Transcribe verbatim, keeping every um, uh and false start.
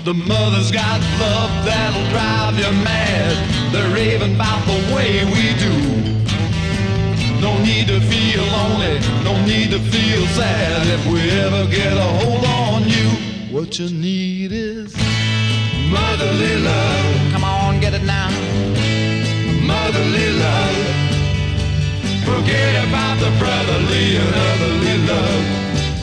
The mother's got love that'll drive you mad. They're raving about the way we do. No need to feel lonely, no need to feel sad. If we ever get a hold on you, what you need is motherly love. Come on, get it now. Motherly love. Forget about the brotherly and otherly love.